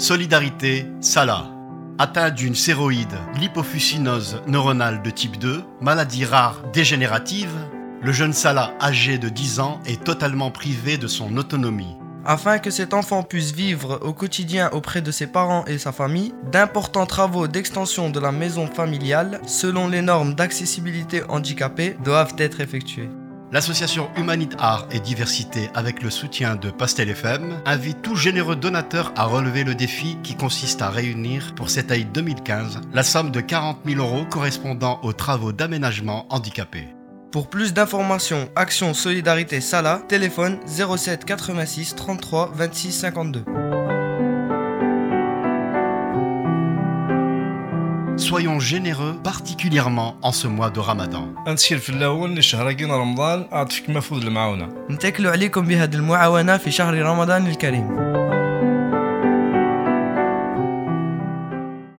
Solidarité Salah. Atteint d'une céroïde, l'hypofuscinose neuronale de type 2, maladie rare dégénérative, le jeune Salah âgé de 10 ans est totalement privé de son autonomie. Afin que cet enfant puisse vivre au quotidien auprès de ses parents et sa famille, d'importants travaux d'extension de la maison familiale, selon les normes d'accessibilité handicapée, doivent être effectués. L'association Humanité Art et Diversité, avec le soutien de Pastel FM, invite tout généreux donateur à relever le défi qui consiste à réunir pour cette année 2015 la somme de 40 000 € correspondant aux travaux d'aménagement handicapés. Pour plus d'informations, Action Solidarité Salah, téléphone 07 86 33 26 52. Soyons généreux, particulièrement en ce mois de Ramadan. نسير في الأول لشهر رمضان أعطيك مفروض المعونة. نتكلوا عليكم بهذه المعاونة في شهر رمضان الكريم.